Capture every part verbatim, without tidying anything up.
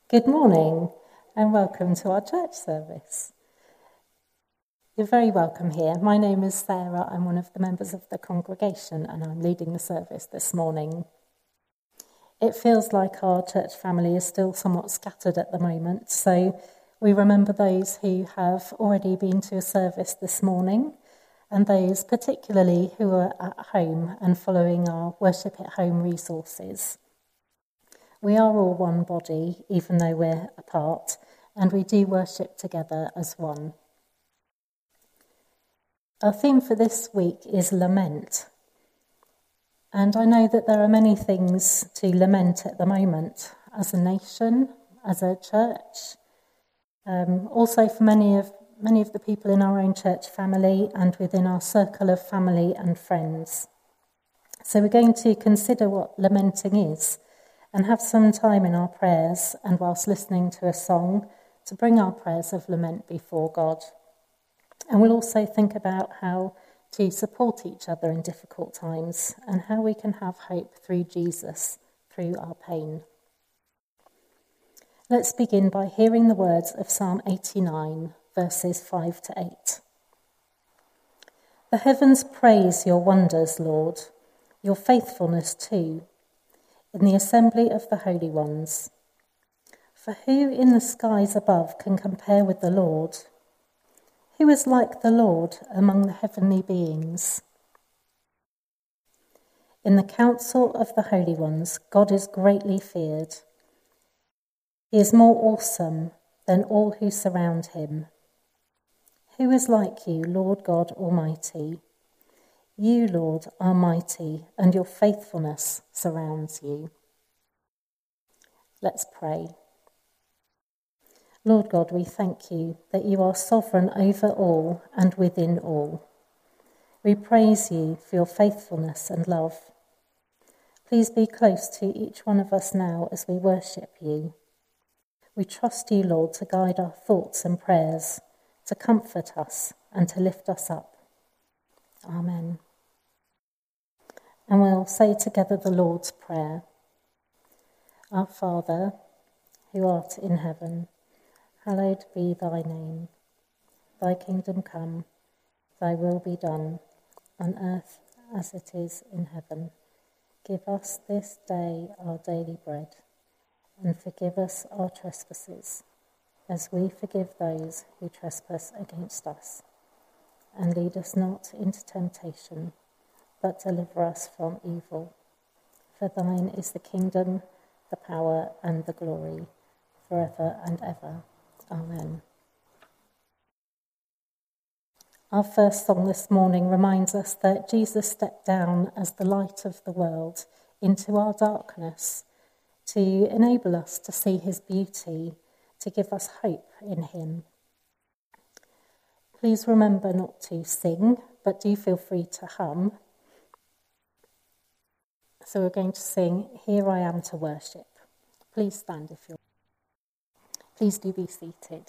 Good morning and welcome to our church service. You're very welcome here. My name is Sarah. I'm one of the members of the congregation and I'm leading the service this morning. It feels like our church family is still somewhat scattered at the moment, so we remember those who have already been to a service this morning and those particularly who are at home and following our Worship at Home resources. We are all one body, even though we're apart, and we do worship together as one. Our theme for this week is lament. And I know that there are many things to lament at the moment, as a nation, as a church, um, also for many of many of the people in our own church family and within our circle of family and friends. So we're going to consider what lamenting is, and have some time in our prayers and whilst listening to a song to bring our prayers of lament before God. And we'll also think about how to support each other in difficult times and how we can have hope through Jesus, through our pain. Let's begin by hearing the words of Psalm eighty-nine, verses five to eight. The heavens praise your wonders, Lord, your faithfulness too, in the assembly of the holy ones. For who in the skies above can compare with the Lord? Who is like the Lord among the heavenly beings? In the council of the holy ones, God is greatly feared. He is more awesome than all who surround him. Who is like you, Lord God Almighty? You, Lord, are mighty, and your faithfulness surrounds you. Let's pray. Lord God, we thank you that you are sovereign over all and within all. We praise you for your faithfulness and love. Please be close to each one of us now as we worship you. We trust you, Lord, to guide our thoughts and prayers, to comfort us and to lift us up. Amen. And we'll say together the Lord's Prayer. Our Father, who art in heaven, hallowed be thy name. Thy kingdom come, thy will be done, on earth as it is in heaven. Give us this day our daily bread, and forgive us our trespasses, as we forgive those who trespass against us. And lead us not into temptation, but deliver us from evil. For thine is the kingdom, the power and the glory, forever and ever. Amen. Our first song this morning reminds us that Jesus stepped down as the light of the world into our darkness to enable us to see his beauty, to give us hope in him. Please remember not to sing, but do feel free to hum. So we're going to sing, Here I Am to Worship. Please stand if you're... Please do be seated.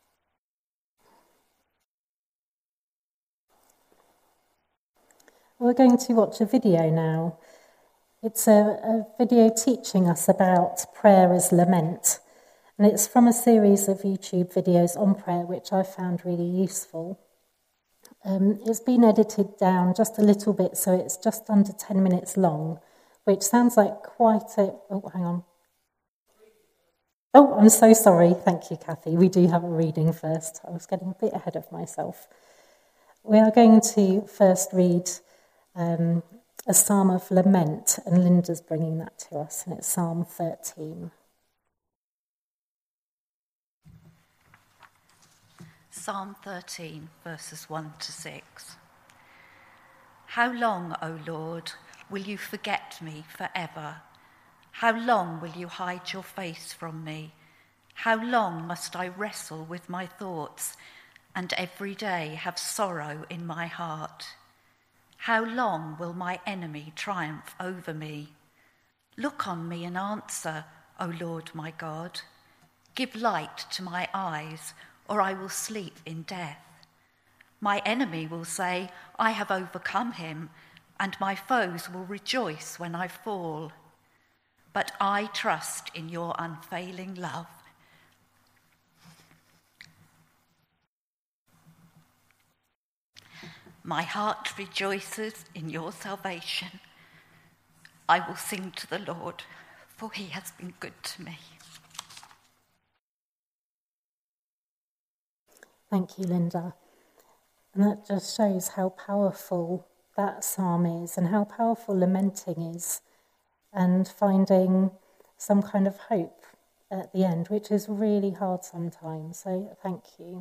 We're going to watch a video now. It's a, a video teaching us about prayer as lament. And it's from a series of YouTube videos on prayer, which I found really useful. Um, it's been edited down just a little bit, so it's just under ten minutes long, which sounds like quite a... Oh, hang on. Oh, I'm so sorry. Thank you, Kathy. We do have a reading first. I was getting a bit ahead of myself. We are going to first read um, a psalm of lament, and Linda's bringing that to us, and it's Psalm thirteen. Psalm thirteen, verses one to six. How long, O Lord, will you forget me forever? How long will you hide your face from me? How long must I wrestle with my thoughts and every day have sorrow in my heart? How long will my enemy triumph over me? Look on me and answer, O Lord my God. Give light to my eyes, or I will sleep in death. My enemy will say, I have overcome him, and my foes will rejoice when I fall. But I trust in your unfailing love. My heart rejoices in your salvation. I will sing to the Lord, for he has been good to me. Thank you, Linda. And that just shows how powerful that psalm is and how powerful lamenting is, and finding some kind of hope at the end, which is really hard sometimes. So thank you.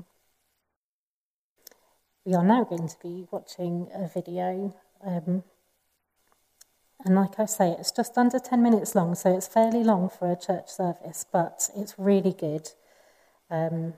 We are now going to be watching a video. Um, and like I say, it's just under ten minutes long, so it's fairly long for a church service, but it's really good. Um,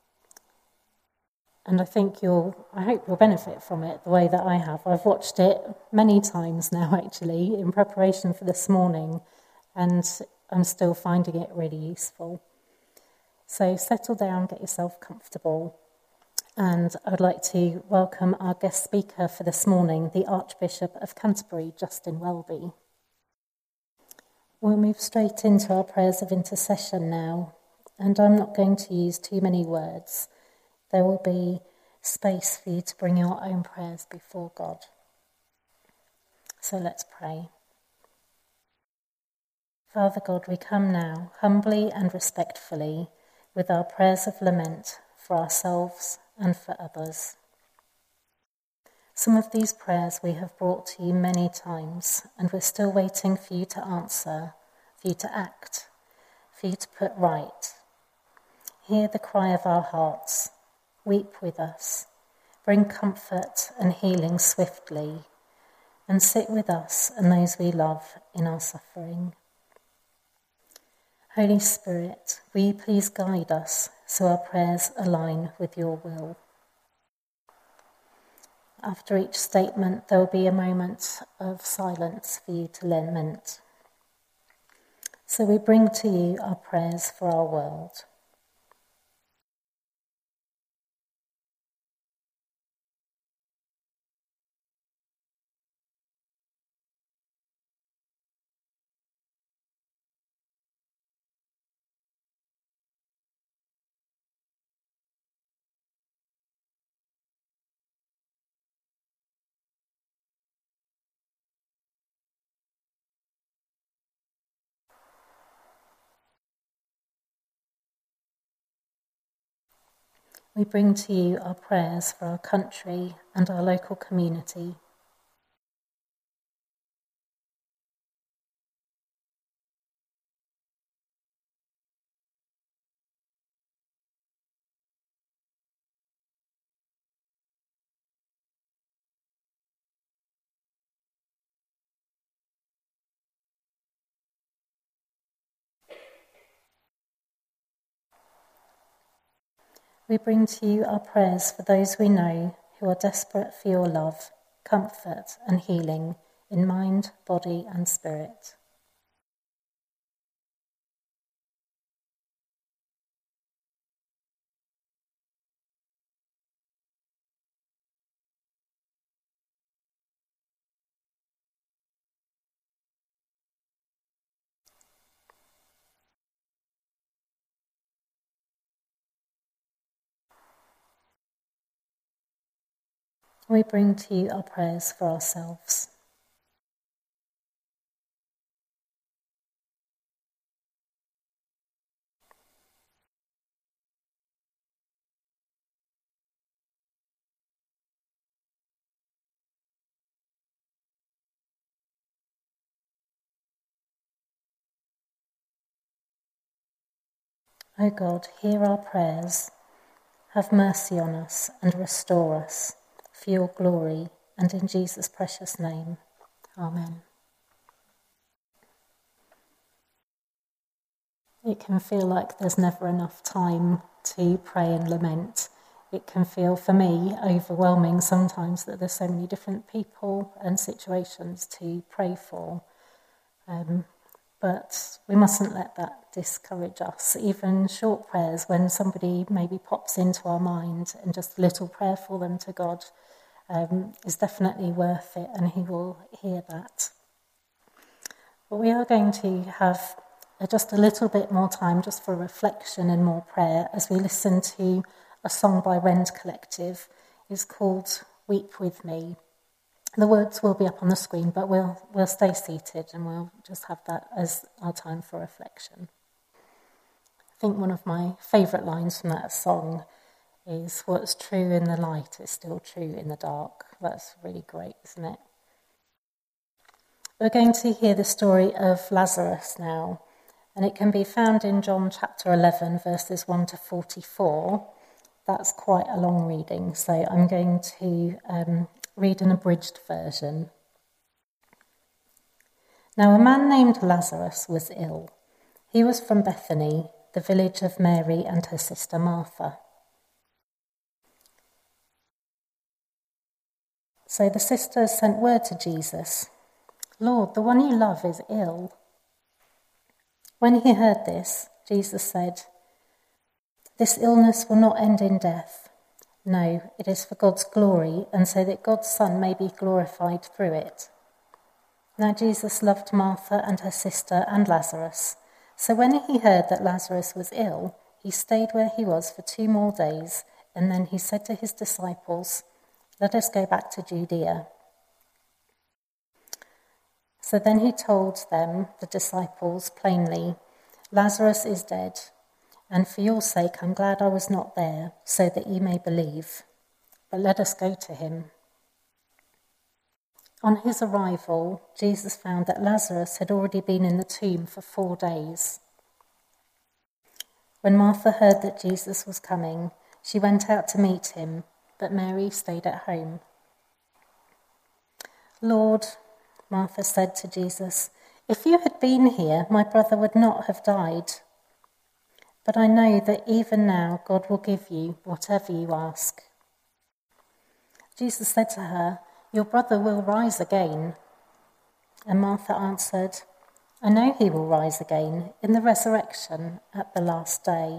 And I think you'll, I hope you'll benefit from it the way that I have. I've watched it many times now, actually, in preparation for this morning, and I'm still finding it really useful. So settle down, get yourself comfortable, and I'd like to welcome our guest speaker for this morning, the Archbishop of Canterbury, Justin Welby. We'll move straight into our prayers of intercession now, and I'm not going to use too many words. There will be space for you to bring your own prayers before God. So let's pray. Father God, we come now humbly and respectfully with our prayers of lament for ourselves and for others. Some of these prayers we have brought to you many times, and we're still waiting for you to answer, for you to act, for you to put right. Hear the cry of our hearts. Weep with us, bring comfort and healing swiftly, and sit with us and those we love in our suffering. Holy Spirit, will you please guide us so our prayers align with your will? After each statement, there will be a moment of silence for you to lament. So we bring to you our prayers for our world. We bring to you our prayers for our country and our local community. We bring to you our prayers for those we know who are desperate for your love, comfort and healing in mind, body and spirit. We bring to you our prayers for ourselves. O God, hear our prayers. Have mercy on us and restore us for your glory, and in Jesus' precious name. Amen. It can feel like there's never enough time to pray and lament. It can feel, for me, overwhelming sometimes that there's so many different people and situations to pray for. Um, but we mustn't let that discourage us. Even short prayers, when somebody maybe pops into our mind, and just a little prayer for them to God um, is definitely worth it, and he will hear that. But we are going to have just a little bit more time just for reflection and more prayer as we listen to a song by Rend Collective. It's called weep with me. The words will be up on the screen, but we'll we'll stay seated and we'll just have that as our time for reflection. I think one of my favourite lines from that song is, "What's true in the light is still true in the dark." That's really great, isn't it? We're going to hear the story of Lazarus now, and it can be found in John chapter eleven, verses one to forty-four. That's quite a long reading, so I'm going to um, read an abridged version. Now a man named Lazarus was ill. He was from Bethany, the village of Mary and her sister Martha. So the sisters sent word to Jesus, "Lord, the one you love is ill." When he heard this, Jesus said, "This illness will not end in death. No, it is for God's glory, and so that God's Son may be glorified through it." Now Jesus loved Martha and her sister and Lazarus. So when he heard that Lazarus was ill, he stayed where he was for two more days, and then he said to his disciples, "Let us go back to Judea." So then he told them, the disciples, plainly, "Lazarus is dead, and for your sake I'm glad I was not there, so that you may believe. But let us go to him." On his arrival, Jesus found that Lazarus had already been in the tomb for four days. When Martha heard that Jesus was coming, she went out to meet him, but Mary stayed at home. "Lord," Martha said to Jesus, "if you had been here, my brother would not have died. But I know that even now God will give you whatever you ask." Jesus said to her, "Your brother will rise again." And Martha answered, "I know he will rise again in the resurrection at the last day."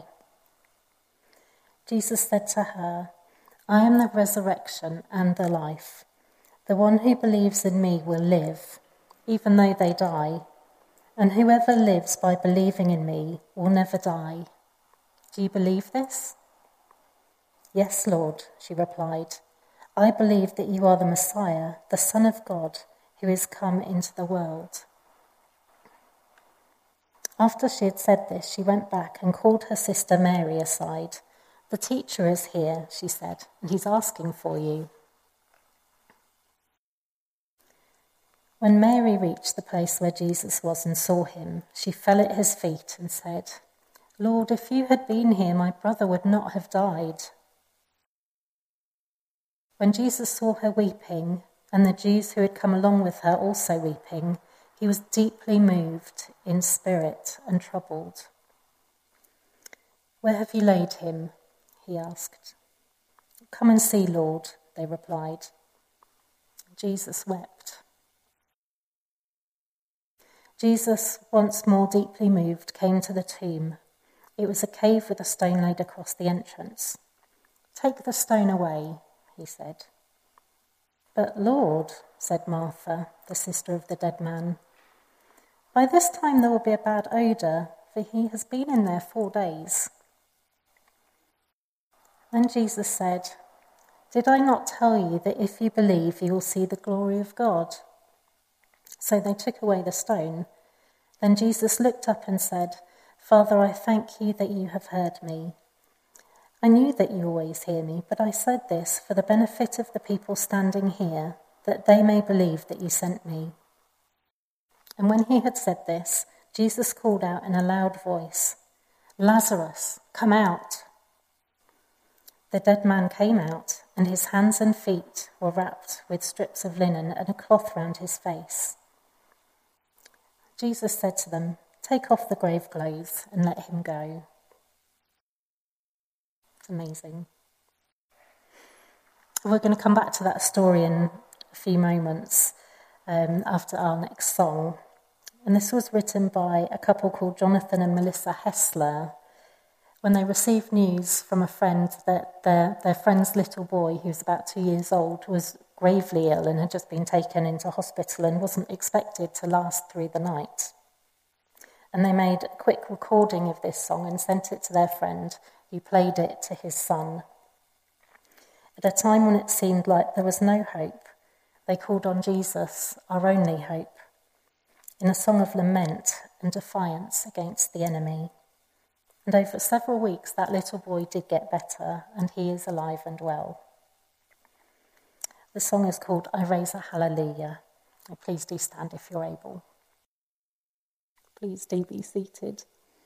Jesus said to her, "I am the resurrection and the life. The one who believes in me will live, even though they die, and whoever lives by believing in me will never die. Do you believe this?" "Yes, Lord," she replied. "I believe that you are the Messiah, the Son of God, who is come into the world." After she had said this, she went back and called her sister Mary aside. "The teacher is here," she said, "and he's asking for you." When Mary reached the place where Jesus was and saw him, she fell at his feet and said, "Lord, if you had been here, my brother would not have died." When Jesus saw her weeping, and the Jews who had come along with her also weeping, he was deeply moved in spirit and troubled. "Where have you laid him?" he asked. "Come and see, Lord," they replied. Jesus wept. Jesus, once more deeply moved, came to the tomb. It was a cave with a stone laid across the entrance. "Take the stone away," he said. "But Lord," said Martha, the sister of the dead man, "by this time there will be a bad odour, for he has been in there four days." Then Jesus said, "Did I not tell you that if you believe, you will see the glory of God?" So they took away the stone. Then Jesus looked up and said, "Father, I thank you that you have heard me. I knew that you always hear me, but I said this for the benefit of the people standing here, that they may believe that you sent me." And when he had said this, Jesus called out in a loud voice, "Lazarus, come out." The dead man came out, and his hands and feet were wrapped with strips of linen and a cloth round his face. Jesus said to them, "Take off the grave clothes and let him go." It's amazing. We're going to come back to that story in a few moments um, after our next song. And this was written by a couple called Jonathan and Melissa Hessler, when they received news from a friend that their, their friend's little boy, who was about two years old, was gravely ill and had just been taken into hospital and wasn't expected to last through the night. And they made a quick recording of this song and sent it to their friend, who played it to his son. At a time when it seemed like there was no hope, they called on Jesus, our only hope, in a song of lament and defiance against the enemy. And over several weeks, that little boy did get better, and he is alive and well. The song is called I Raise a Hallelujah. Please do stand if you're able. Please do be seated.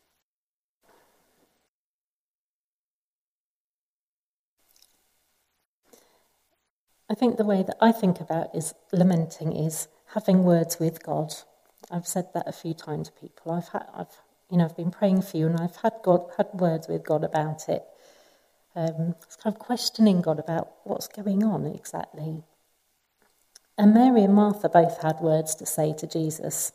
I think the way that I think about is lamenting is having words with God. I've said that a few times to people. I've had, I've, you know, I've been praying for you, and I've had God, had words with God about it. Um, it's kind of questioning God about what's going on exactly. And Mary and Martha both had words to say to Jesus.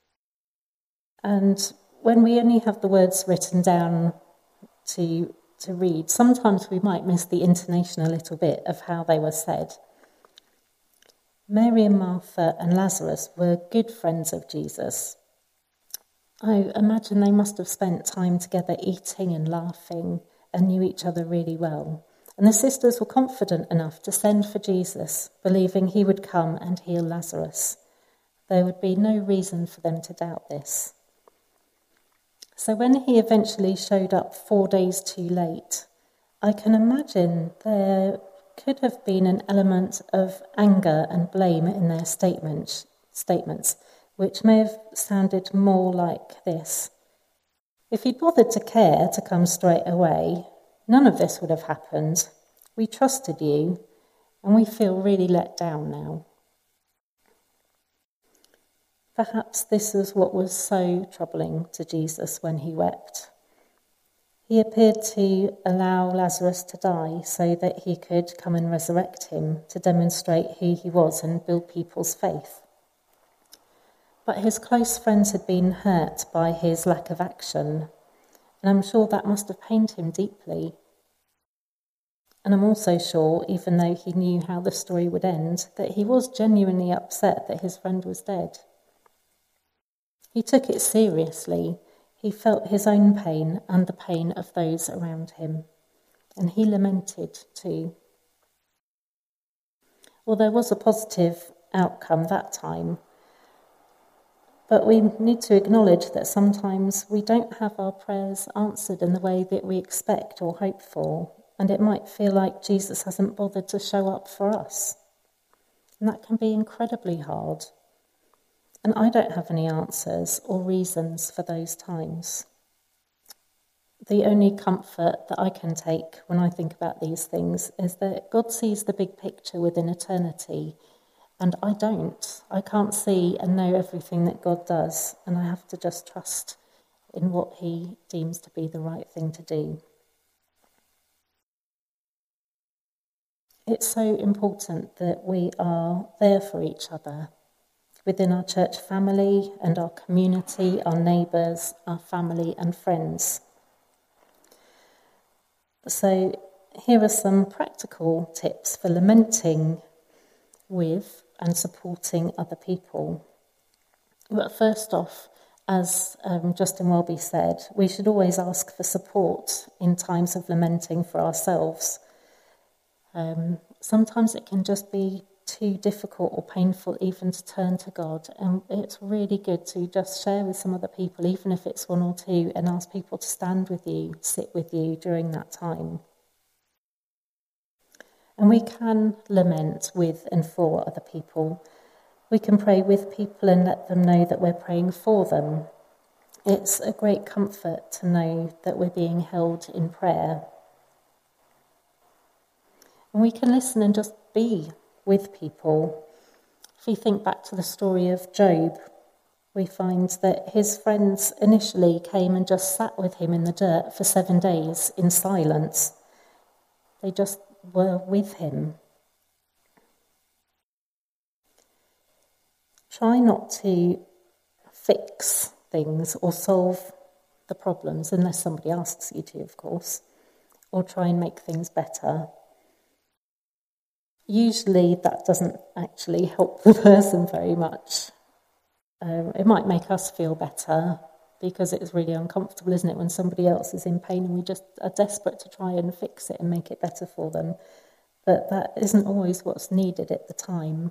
And when we only have the words written down to to read, sometimes we might miss the intonation a little bit of how they were said. Mary and Martha and Lazarus were good friends of Jesus. I imagine they must have spent time together eating and laughing and knew each other really well. And the sisters were confident enough to send for Jesus, believing he would come and heal Lazarus. There would be no reason for them to doubt this. So when he eventually showed up four days too late, I can imagine there could have been an element of anger and blame in their statement, statements, which may have sounded more like this. If he'd bothered to care to come straight away, none of this would have happened. We trusted you, and we feel really let down now. Perhaps this is what was so troubling to Jesus when he wept. He appeared to allow Lazarus to die so that he could come and resurrect him, to demonstrate who he was and build people's faith. But his close friends had been hurt by his lack of action, and I'm sure that must have pained him deeply. And I'm also sure, even though he knew how the story would end, that he was genuinely upset that his friend was dead. He took it seriously. He felt his own pain and the pain of those around him, and he lamented too. Well, there was a positive outcome that time, but we need to acknowledge that sometimes we don't have our prayers answered in the way that we expect or hope for, and it might feel like Jesus hasn't bothered to show up for us. And that can be incredibly hard. And I don't have any answers or reasons for those times. The only comfort that I can take when I think about these things is that God sees the big picture within eternity, and I don't. I can't see and know everything that God does, and I have to just trust in what he deems to be the right thing to do. It's so important that we are there for each other, within our church family and our community, our neighbours, our family and friends. So here are some practical tips for lamenting with and supporting other people. But first off, as um, Justin Welby said, we should always ask for support in times of lamenting for ourselves. Um, sometimes it can just be too difficult or painful even to turn to God, and it's really good to just share with some other people, even if it's one or two, and ask people to stand with you, sit with you during that time. And we can lament with and for other people. We can pray with people and let them know that we're praying for them. It's a great comfort to know that we're being held in prayer. And we can listen and just be with people. If we think back to the story of Job, we find that his friends initially came and just sat with him in the dirt for seven days in silence. They just were with him. Try not to fix things or solve the problems, unless somebody asks you to, of course, or try and make things better. Usually that doesn't actually help the person very much. Um, it might make us feel better because it's really uncomfortable, isn't it, when somebody else is in pain and we just are desperate to try and fix it and make it better for them. but that isn't always what's needed at the time.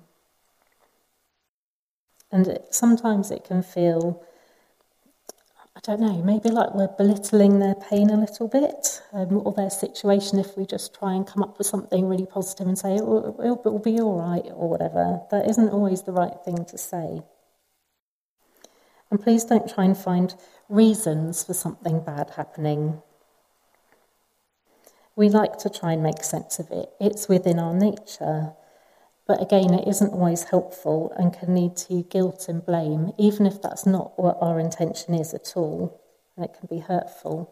And it, sometimes it can feel, I don't know, maybe like we're belittling their pain a little bit, um, or their situation, if we just try and come up with something really positive and say, oh, it'll, it'll be all right, or whatever. That isn't always the right thing to say. And please don't try and find reasons for something bad happening. We like to try and make sense of it. It's within our nature. But again, it isn't always helpful and can lead to guilt and blame, even if that's not what our intention is at all, and it can be hurtful.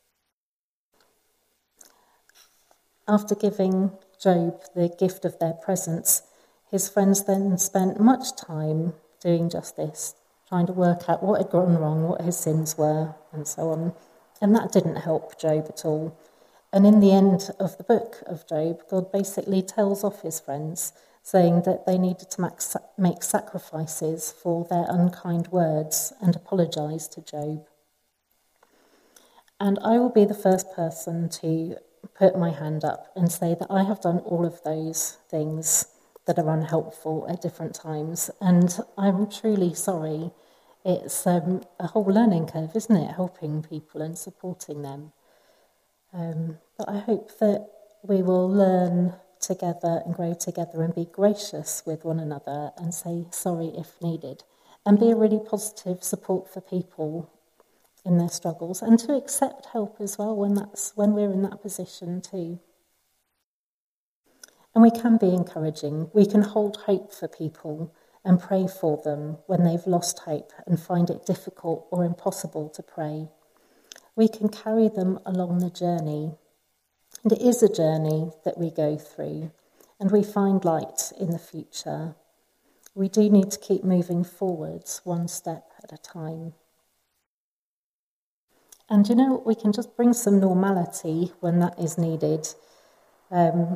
After giving Job the gift of their presence, his friends then spent much time doing just this, trying to work out what had gone wrong, what his sins were, and so on. And that didn't help Job at all. And in the end of the book of Job, God basically tells off his friends, saying that they needed to make sacrifices for their unkind words and apologise to Job. And I will be the first person to put my hand up and say that I have done all of those things that are unhelpful at different times, and I'm truly sorry. It's um, a whole learning curve, isn't it, helping people and supporting them. Um, but I hope that we will learn together and grow together and be gracious with one another and say sorry if needed, and be a really positive support for people in their struggles, and to accept help as well when that's when we're in that position too. And we can be encouraging. We can hold hope for people and pray for them when they've lost hope and find it difficult or impossible to pray. We can carry them along the journey. And it is a journey that we go through, and we find light in the future. We do need to keep moving forwards one step at a time. And you know, we can just bring some normality when that is needed. Um,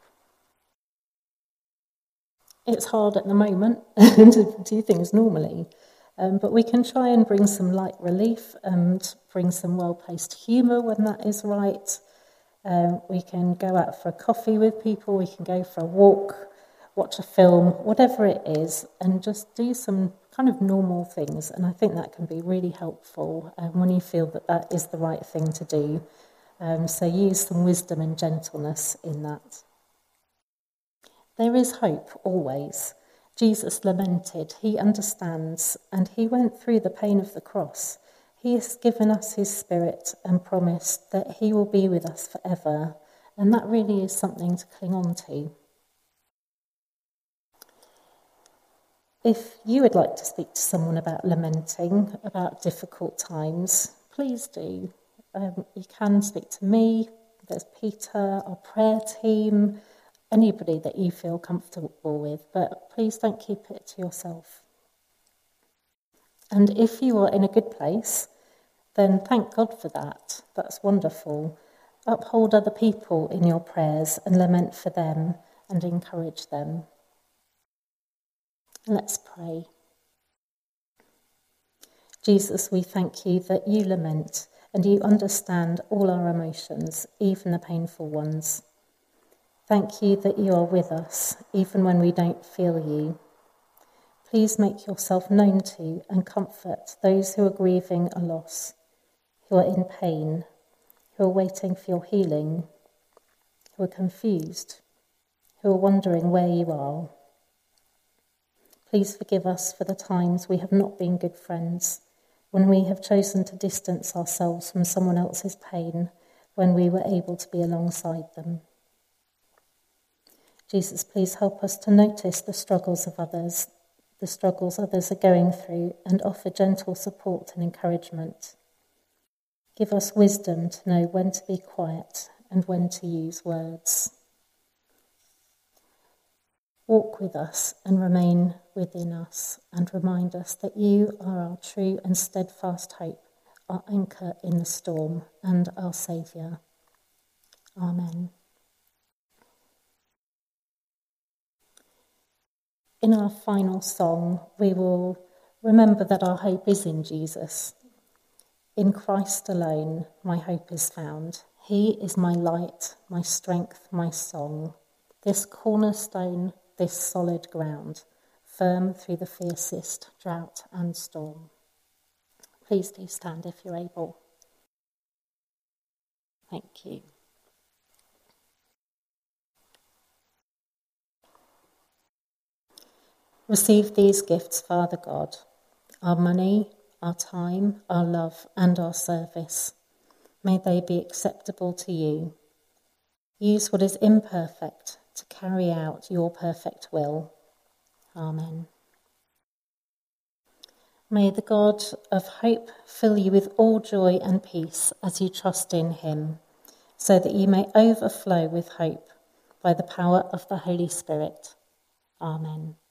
it's hard at the moment to do things normally, um, but we can try and bring some light relief and bring some well-placed humour when that is right. Um, we can go out for a coffee with people, we can go for a walk, watch a film, whatever it is, and just do some kind of normal things. And I think that can be really helpful um, when you feel that that is the right thing to do. Um, so use some wisdom and gentleness in that. There is hope always. Jesus lamented, he understands, and he went through the pain of the cross. He has given us his Spirit and promised that he will be with us forever, and that really is something to cling on to. If you would like to speak to someone about lamenting, about difficult times, please do. Um, you can speak to me, there's Peter, our prayer team, anybody that you feel comfortable with, but please don't keep it to yourself. And if you are in a good place, then thank God for that. That's wonderful. Uphold other people in your prayers and lament for them and encourage them. Let's pray. Jesus, we thank you that you lament and you understand all our emotions, even the painful ones. Thank you that you are with us, even when we don't feel you. Please make yourself known to and comfort those who are grieving a loss, who are in pain, who are waiting for your healing, who are confused, who are wondering where you are. Please forgive us for the times we have not been good friends, when we have chosen to distance ourselves from someone else's pain, when we were able to be alongside them. Jesus, please help us to notice the struggles of others, the struggles others are going through, and offer gentle support and encouragement. Give us wisdom to know when to be quiet and when to use words. Walk with us and remain within us, and remind us that you are our true and steadfast hope, our anchor in the storm and our Saviour. Amen. In our final song, we will remember that our hope is in Jesus. In Christ alone, my hope is found. He is my light, my strength, my song. this cornerstone, this solid ground, firm through the fiercest drought and storm. Please do stand if you're able. Thank you. Receive these gifts, Father God, our money, our time, our love, and our service. May they be acceptable to you. Use what is imperfect to carry out your perfect will. Amen. May the God of hope fill you with all joy and peace as you trust in him, so that you may overflow with hope by the power of the Holy Spirit. Amen.